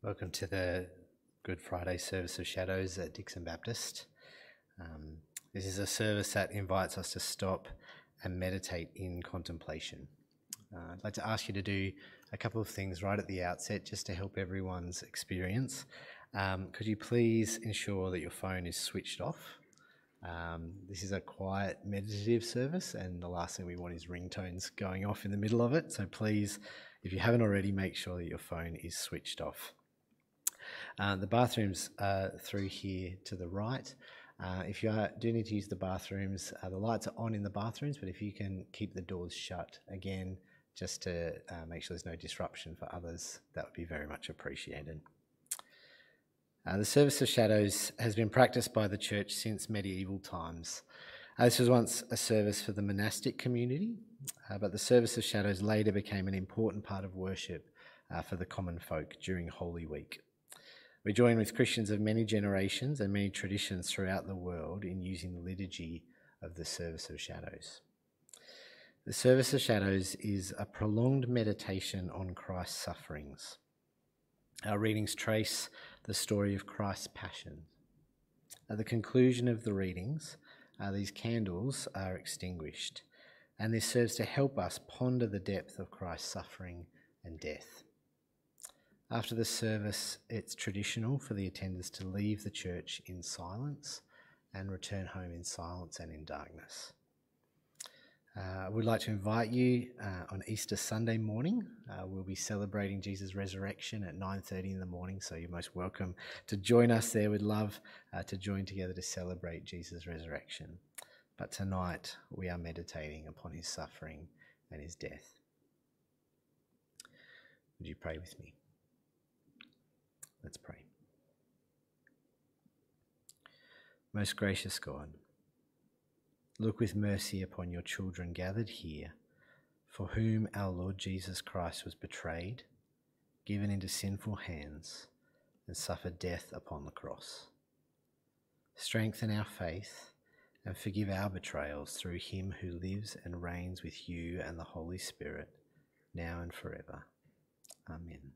Welcome to the Good Friday service of shadows at Dixon Baptist. This is a service that invites us to stop and meditate in contemplation. I'd like to ask you to do a couple of things right at the outset just to help everyone's experience. Could you please ensure that your phone is switched off? This is a quiet meditative service, and the last thing we want is ringtones going off in the middle of it. So please, if you haven't already, make sure that your phone is switched off. The bathrooms are through here to the right. If you do need to use the bathrooms, the lights are on in the bathrooms, but if you can keep the doors shut again, just to make sure there's no disruption for others, that would be very much appreciated. The service of shadows has been practiced by the church since medieval times. This was once a service for the monastic community, but the service of shadows later became an important part of worship for the common folk during Holy Week. We join with Christians of many generations and many traditions throughout the world in using the liturgy of the service of shadows. The service of shadows is a prolonged meditation on Christ's sufferings. Our readings trace the story of Christ's passion. At the conclusion of the readings, these candles are extinguished, and this serves to help us ponder the depth of Christ's suffering and death. After the service, it's traditional for the attendants to leave the church in silence and return home in silence and in darkness. I would like to invite you on Easter Sunday morning. We'll be celebrating Jesus' resurrection at 9:30 in the morning, so you're most welcome to join us there. We'd love to join together to celebrate Jesus' resurrection. But tonight we are meditating upon his suffering and his death. Would you pray with me? Let's pray. Most gracious God, look with mercy upon your children gathered here, for whom our Lord Jesus Christ was betrayed, given into sinful hands, and suffered death upon the cross. Strengthen our faith and forgive our betrayals through him who lives and reigns with you and the Holy Spirit, now and forever. Amen.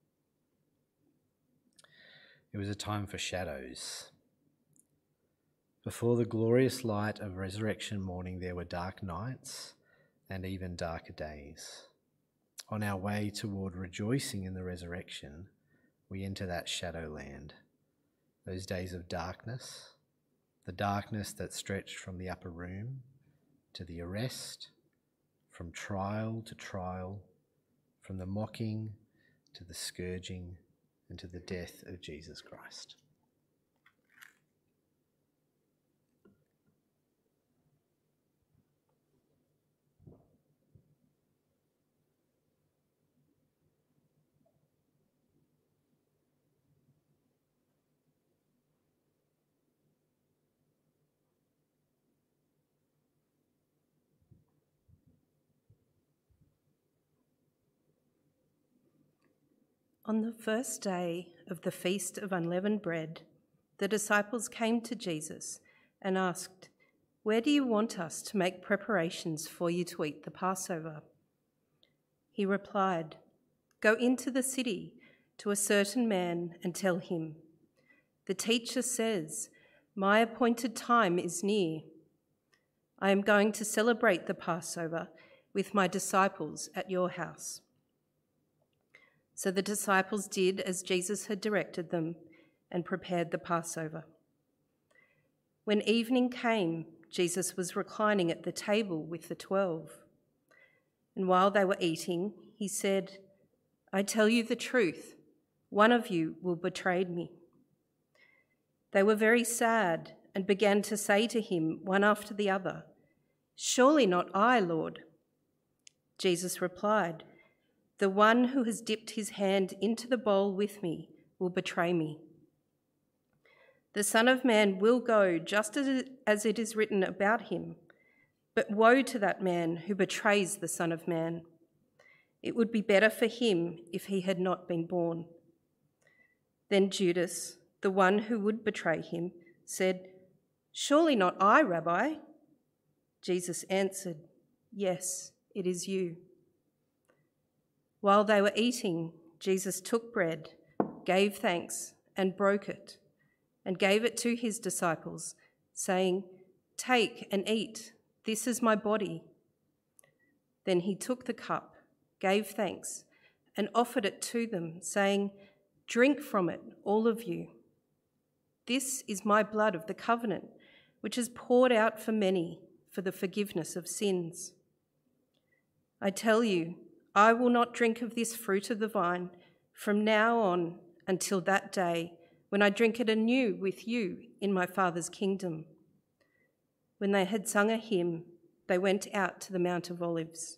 It was a time for shadows. Before the glorious light of resurrection morning, there were dark nights and even darker days. On our way toward rejoicing in the resurrection, we enter that shadow land, those days of darkness, the darkness that stretched from the upper room to the arrest, from trial to trial, from the mocking to the scourging, and to the death of Jesus Christ. On the first day of the Feast of Unleavened Bread, the disciples came to Jesus and asked, "Where do you want us to make preparations for you to eat the Passover?" He replied, "Go into the city to a certain man and tell him, 'The teacher says, my appointed time is near. I am going to celebrate the Passover with my disciples at your house.'" So the disciples did as Jesus had directed them and prepared the Passover. When evening came, Jesus was reclining at the table with the 12. And while they were eating, he said, "I tell you the truth, one of you will betray me." They were very sad and began to say to him, one after the other, "Surely not I, Lord." Jesus replied, "The one who has dipped his hand into the bowl with me will betray me. The Son of Man will go just as it is written about him, but woe to that man who betrays the Son of Man. It would be better for him if he had not been born." Then Judas, the one who would betray him, said, "Surely not I, Rabbi." Jesus answered, "Yes, it is you." While they were eating, Jesus took bread, gave thanks and broke it and gave it to his disciples, saying, "Take and eat, this is my body." Then he took the cup, gave thanks, and offered it to them, saying, "Drink from it, all of you. This is my blood of the covenant, which is poured out for many for the forgiveness of sins. I tell you, I will not drink of this fruit of the vine from now on until that day when I drink it anew with you in my Father's kingdom." When they had sung a hymn, they went out to the Mount of Olives.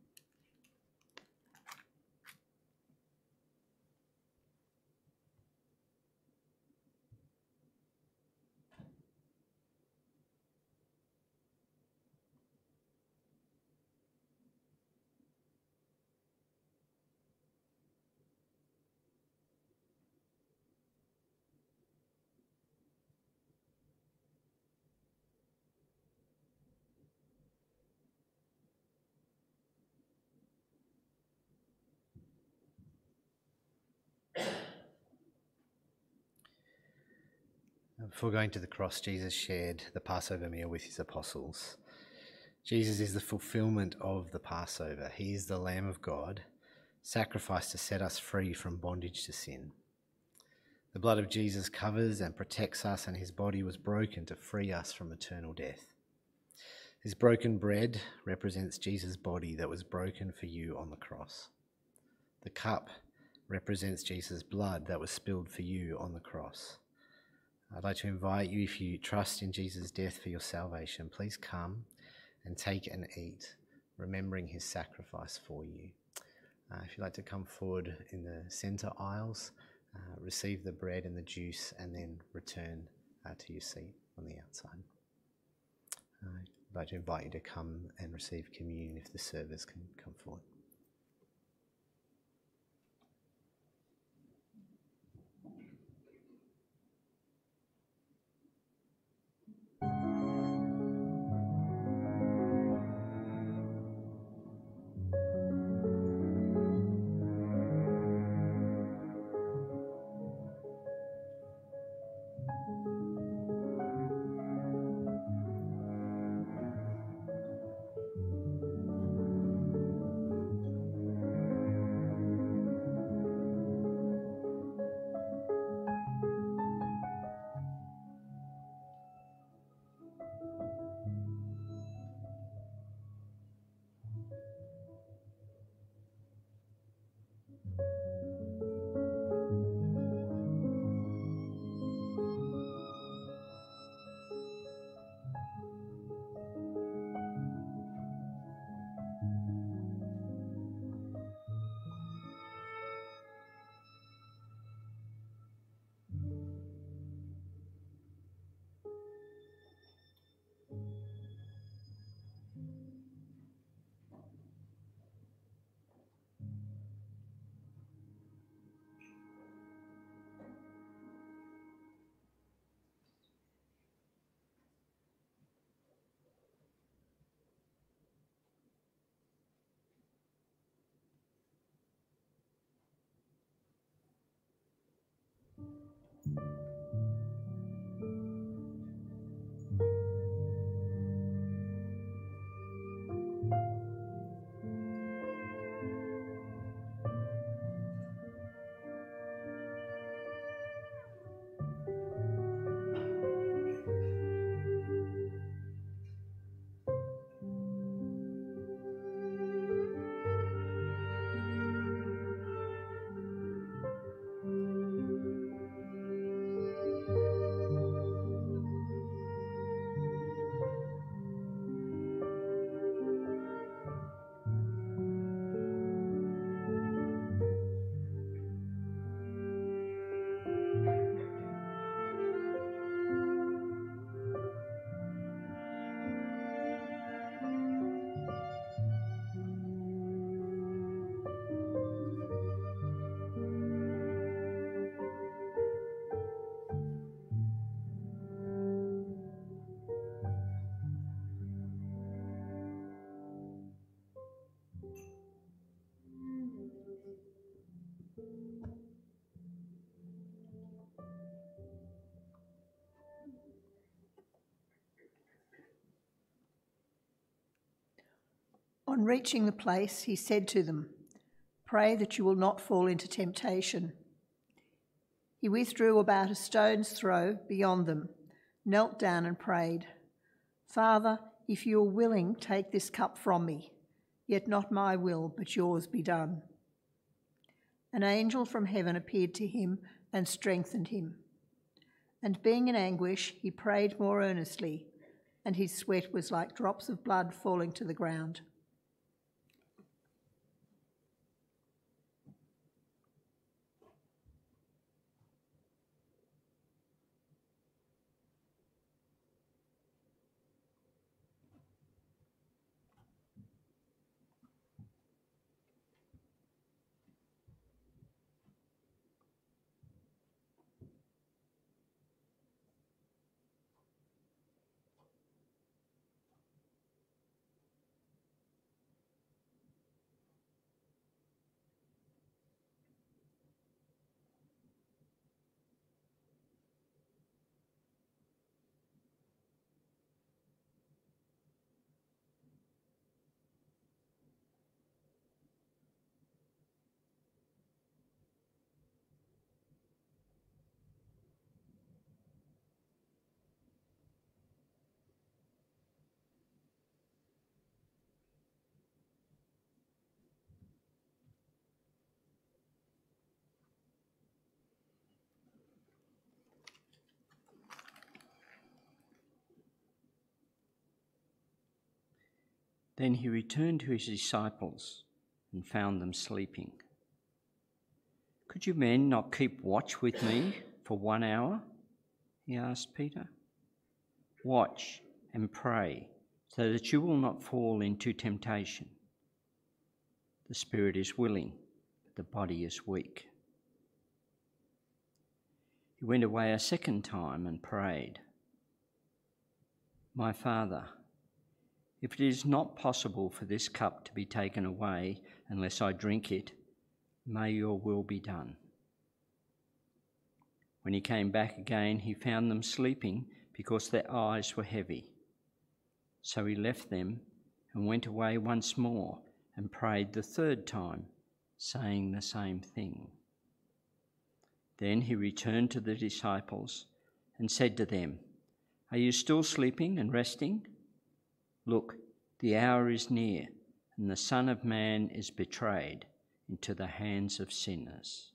Before going to the cross, Jesus shared the Passover meal with his apostles. Jesus is the fulfillment of the Passover. He is the Lamb of God, sacrificed to set us free from bondage to sin. The blood of Jesus covers and protects us, and his body was broken to free us from eternal death. This broken bread represents Jesus' body that was broken for you on the cross. The cup represents Jesus' blood that was spilled for you on the cross. I'd like to invite you, if you trust in Jesus' death for your salvation, please come and take and eat, remembering his sacrifice for you. If you'd like to come forward in the centre aisles, receive the bread and the juice, and then return to your seat on the outside. I'd like to invite you to come and receive communion if the servers can come forward. On reaching the place, he said to them, "Pray that you will not fall into temptation." He withdrew about a stone's throw beyond them, knelt down and prayed, "Father, if you are willing, take this cup from me, yet not my will, but yours be done." An angel from heaven appeared to him and strengthened him. And being in anguish, he prayed more earnestly, and his sweat was like drops of blood falling to the ground. Then he returned to his disciples and found them sleeping. "Could you men not keep watch with me for 1 hour?" he asked Peter. "Watch and pray so that you will not fall into temptation. The spirit is willing, but the body is weak." He went away a second time and prayed, "My Father, if it is not possible for this cup to be taken away unless I drink it, may your will be done." When he came back again, he found them sleeping because their eyes were heavy. So he left them and went away once more and prayed the third time, saying the same thing. Then he returned to the disciples and said to them, "Are you still sleeping and resting? Look, the hour is near, and the Son of Man is betrayed into the hands of sinners."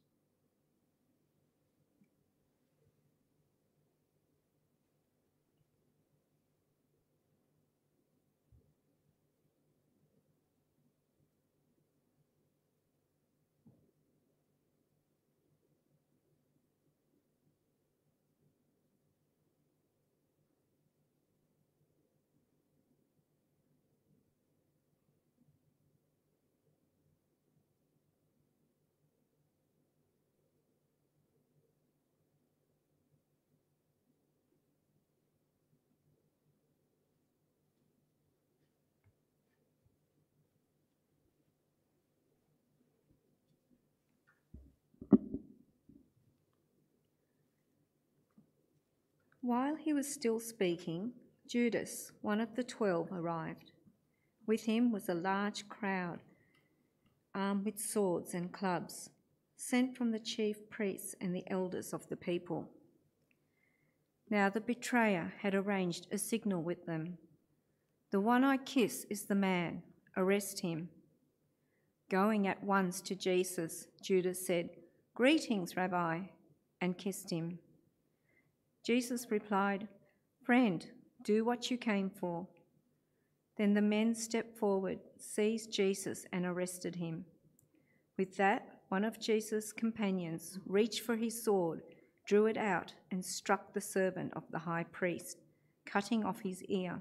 While he was still speaking, Judas, one of the 12, arrived. With him was a large crowd, armed with swords and clubs, sent from the chief priests and the elders of the people. Now the betrayer had arranged a signal with them. "The one I kiss is the man. Arrest him." Going at once to Jesus, Judas said, "Greetings, Rabbi," and kissed him. Jesus replied, "Friend, do what you came for." Then the men stepped forward, seized Jesus, and arrested him. With that, one of Jesus' companions reached for his sword, drew it out, and struck the servant of the high priest, cutting off his ear.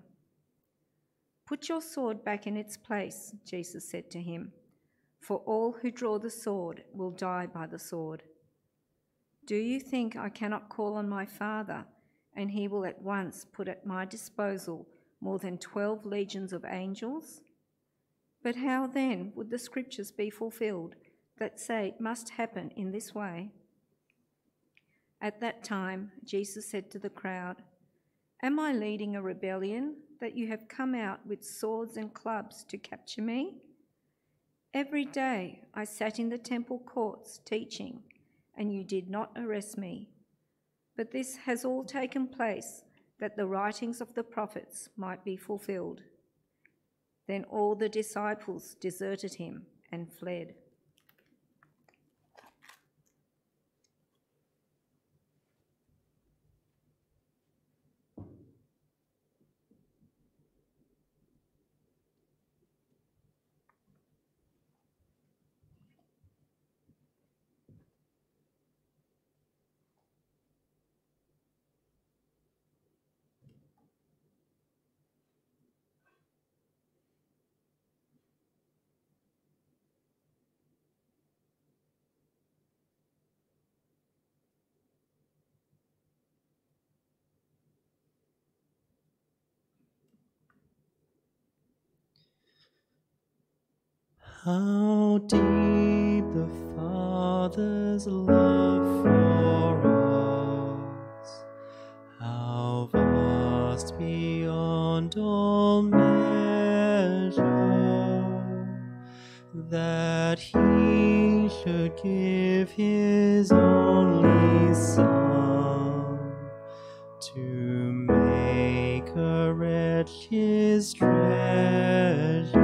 "Put your sword back in its place," Jesus said to him, "for all who draw the sword will die by the sword. Do you think I cannot call on my Father, and he will at once put at my disposal more than 12 legions of angels? But how then would the scriptures be fulfilled that say it must happen in this way?" At that time, Jesus said to the crowd, Am I leading a rebellion that you have come out with swords and clubs to capture me? Every day I sat in the temple courts teaching, and you did not arrest me. But this has all taken place that the writings of the prophets might be fulfilled." Then all the disciples deserted him and fled. How deep the Father's love for us, how vast beyond all measure, that He should give His only Son to make a wretch His treasure.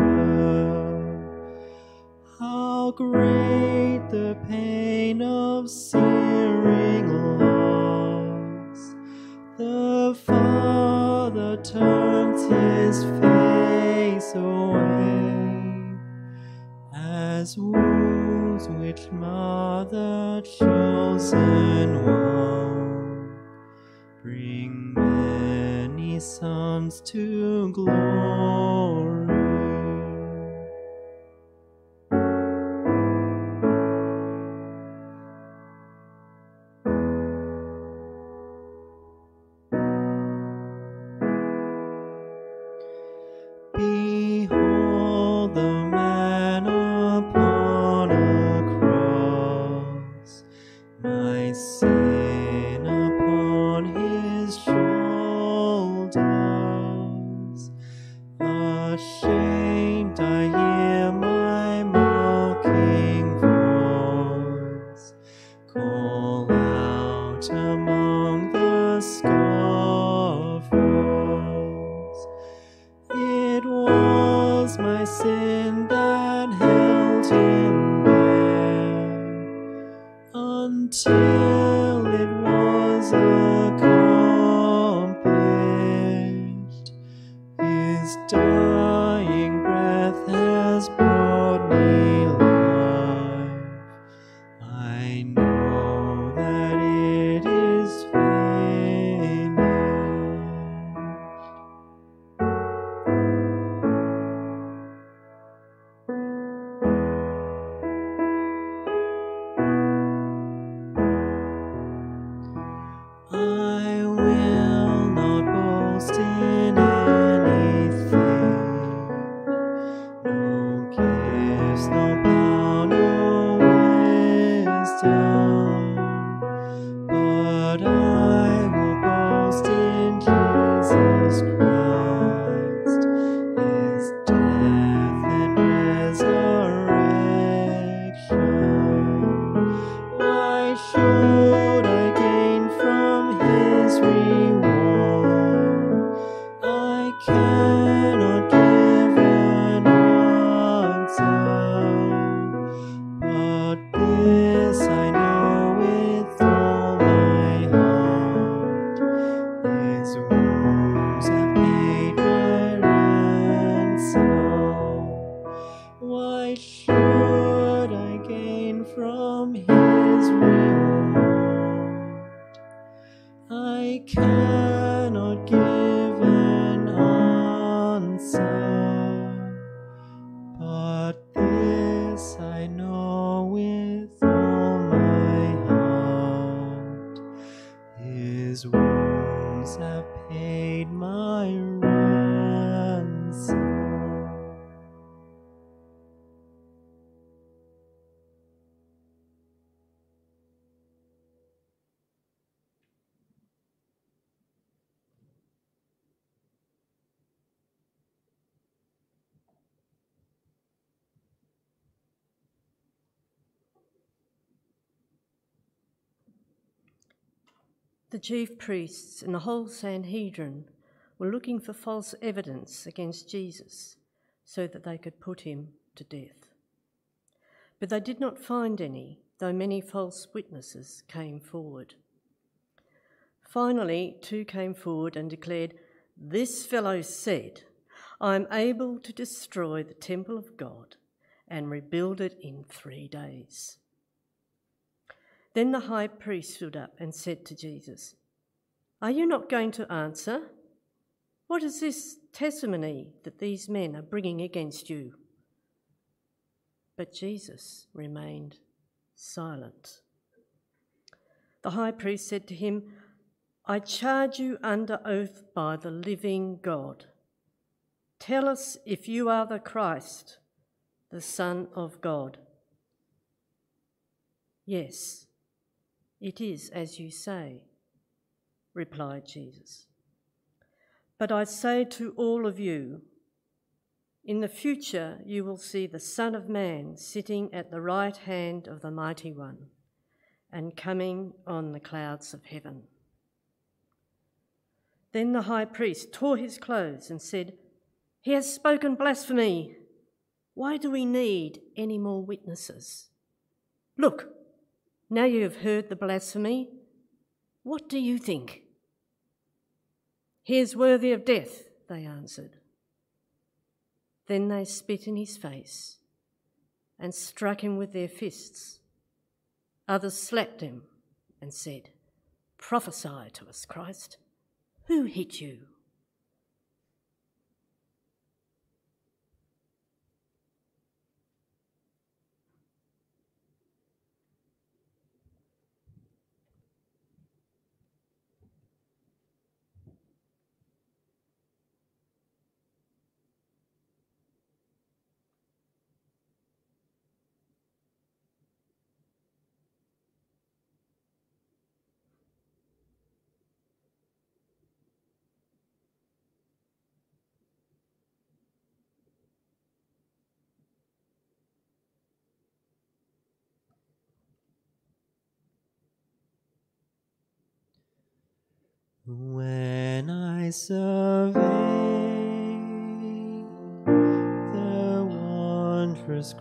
How great the pain of searing loss! The Father turns His face away, as wounds which Mother chosen one bring many sons to glory. Behold the man upon a cross, my sin upon His shoulders. Ashamed I hear my mocking voice call out among the scoffers. It was my sin that held Him there until it was accomplished. His dying breath has brought me life. I know that it is finished. I will not boast in anything, no gifts, no power, no wisdom, but I will boast in Jesus Christ, His death and resurrection. Why should I gain from His reward? I cannot give an answer, but this I know with all my heart: His wounds have paid my ransom. Why should I gain from His reward? I cannot give an answer, but this I know with all my heart: His wounds have paid my ransom. The chief priests and the whole Sanhedrin were looking for false evidence against Jesus so that they could put him to death. But they did not find any, though many false witnesses came forward. Finally, 2 came forward and declared, "This fellow said, I am able to destroy the temple of God and rebuild it in 3 days." Then the high priest stood up and said to Jesus, "Are you not going to answer? What is this testimony that these men are bringing against you?" But Jesus remained silent. The high priest said to him, "I charge you under oath by the living God. Tell us if you are the Christ, the Son of God." "Yes, it is as you say," replied Jesus. "But I say to all of you, in the future you will see the Son of Man sitting at the right hand of the Mighty One and coming on the clouds of heaven." Then the high priest tore his clothes and said, "He has spoken blasphemy. Why do we need any more witnesses? Look, now you have heard the blasphemy. What do you think?" "He is worthy of death," they answered. Then they spit in his face and struck him with their fists. Others slapped him and said, "Prophesy to us, Christ. Who hit you?" When I survey the wondrous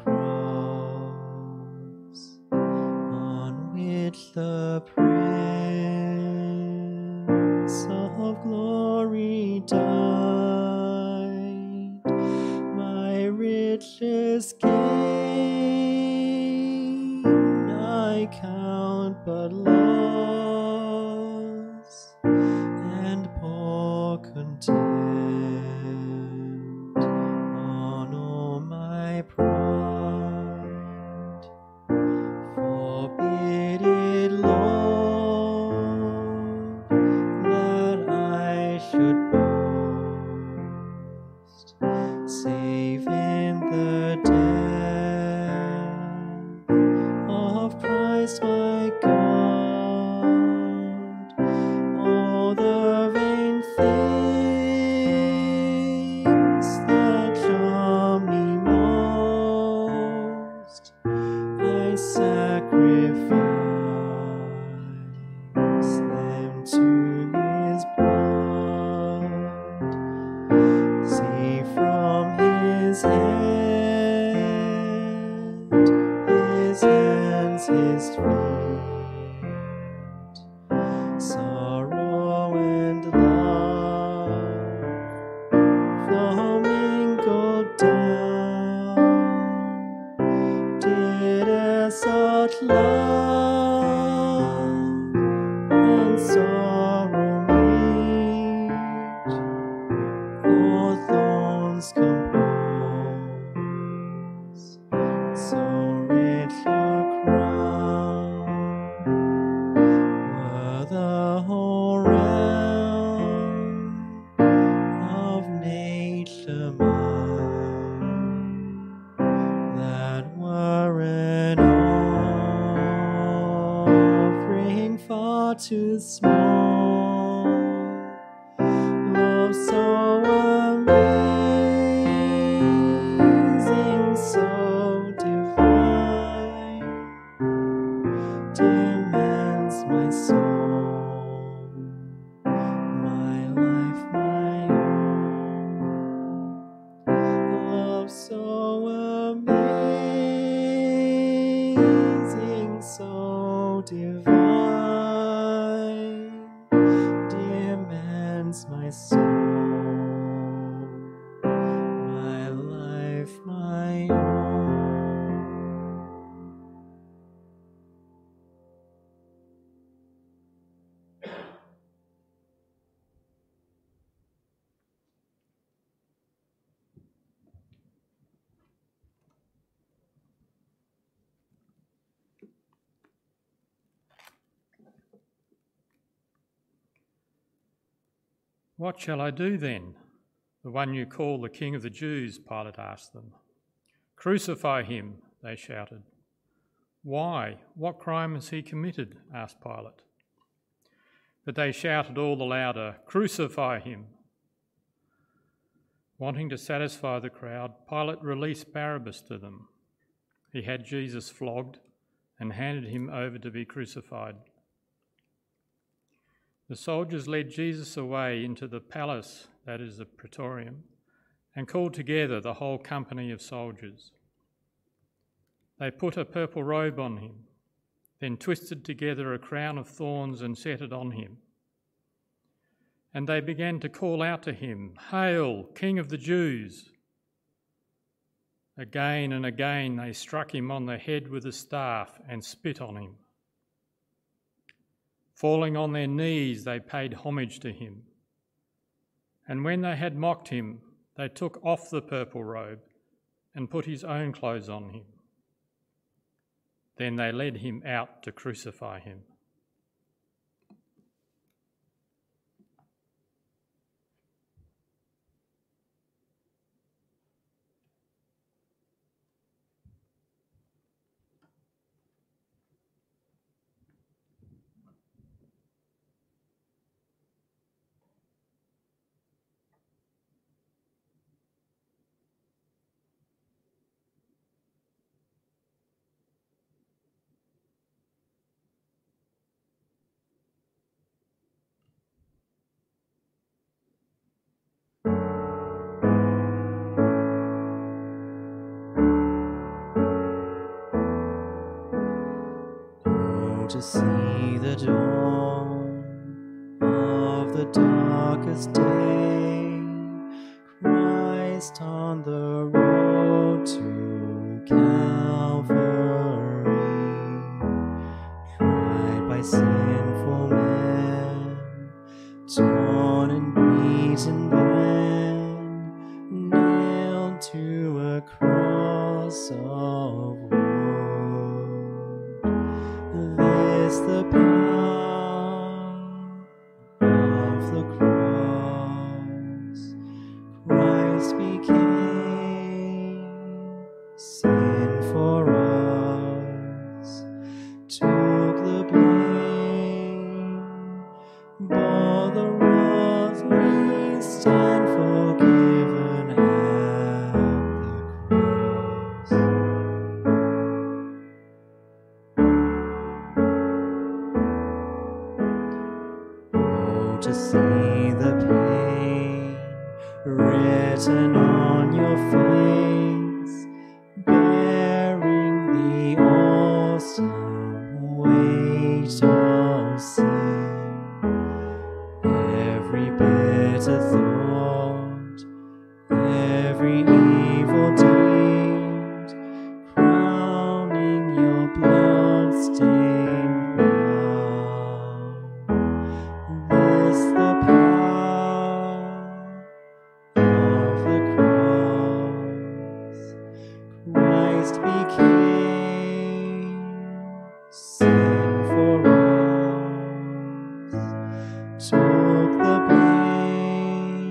cross on which the Prince of Glory died, my richest gain I count but loss, and pour contempt on all my pride. Forbid it, Lord, that I should boast soul, my life, my own. What shall I do then? The one you call the King of the Jews, Pilate asked them. Crucify him, they shouted. Why? What crime has he committed? Asked Pilate. But they shouted all the louder, Crucify him! Wanting to satisfy the crowd, Pilate released Barabbas to them. He had Jesus flogged and handed him over to be crucified. The soldiers led Jesus away into the palace, that is the praetorium, and called together the whole company of soldiers. They put a purple robe on him, then twisted together a crown of thorns and set it on him. And they began to call out to him, Hail, King of the Jews! Again and again they struck him on the head with a staff and spit on him. Falling on their knees, they paid homage to him. And when they had mocked him, they took off the purple robe and put his own clothes on him. Then they led him out to crucify him. To see the dawn of the darkest day, Christ on the road to Calvary, tried by sinful men, torn and beaten then, nailed to a cross of wood. The power of the cross, Christ became sin for us, took the blame, bore the wrath we stand forgiven at the cross. To see the pain written on your face, bearing the awesome weight of sin, every bitter thought, every evil deed, crowning your blood-stained brow. The power of the cross, Christ became sin for us, took the blame,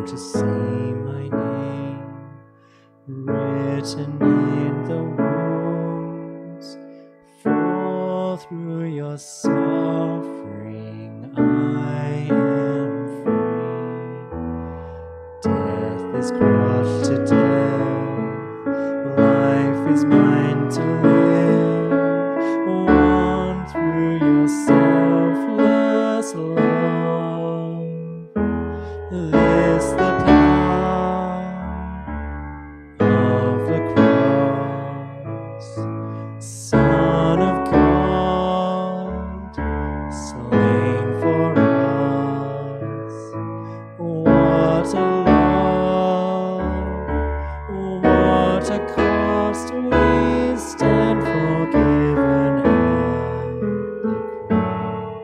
come to see my name written in the wounds, for through your suffering I am free. Death is crushed to death, life is mine to live, won through your selfless love. This the power of the cross, Son of God, slain for us. What a love, what a cost, we stand forgiven at the cross.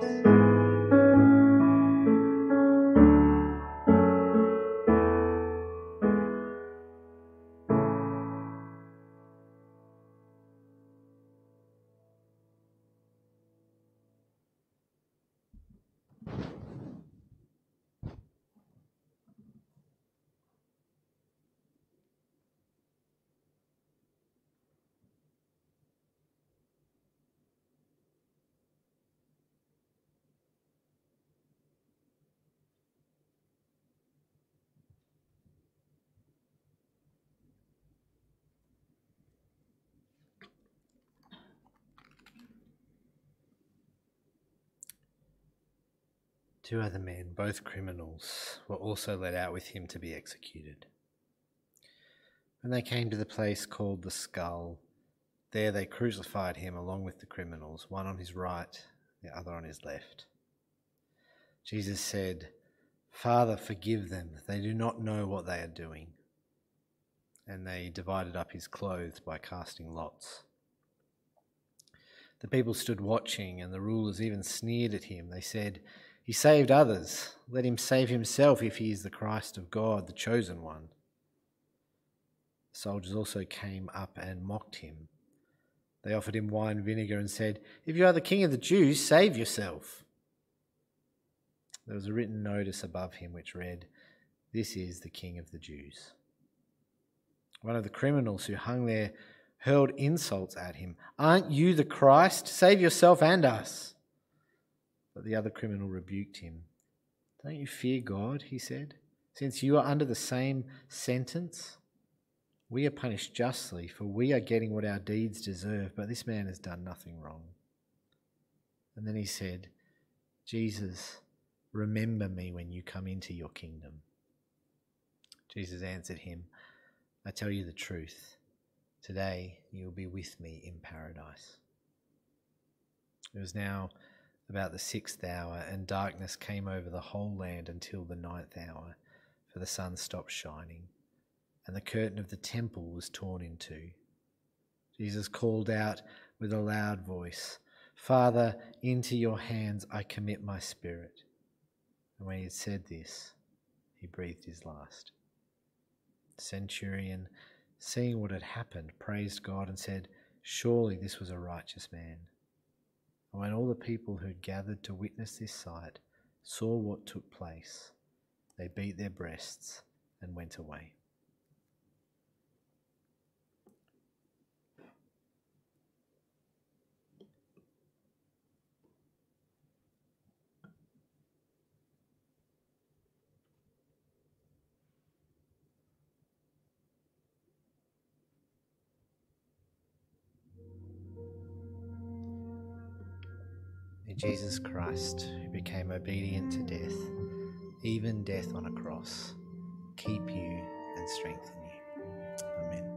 Two other men, both criminals, were also led out with him to be executed. When they came to the place called the Skull, there they crucified him along with the criminals, one on his right, the other on his left. Jesus said, "Father, forgive them, they do not know what they are doing." And they divided up his clothes by casting lots. The people stood watching, and the rulers even sneered at him. They said, "He saved others. Let him save himself if he is the Christ of God, the chosen one." The soldiers also came up and mocked him. They offered him wine vinegar and said, "If you are the king of the Jews, save yourself." There was a written notice above him which read, "This is the King of the Jews." One of the criminals who hung there hurled insults at him. "Aren't you the Christ? Save yourself and us." But the other criminal rebuked him. "Don't you fear God," he said, "since you are under the same sentence? We are punished justly, for we are getting what our deeds deserve, but this man has done nothing wrong." And then he said, "Jesus, remember me when you come into your kingdom." Jesus answered him, "I tell you the truth. Today you will be with me in paradise." It was now about the 6th hour, and darkness came over the whole land until the 9th hour, for the sun stopped shining, and the curtain of the temple was torn in two. Jesus called out with a loud voice, "Father, into your hands I commit my spirit." And when he had said this, he breathed his last. The centurion, seeing what had happened, praised God and said, "Surely this was a righteous man." And when all the people who had gathered to witness this sight saw what took place, they beat their breasts and went away. Jesus Christ, who became obedient to death, even death on a cross, keep you and strengthen you. Amen.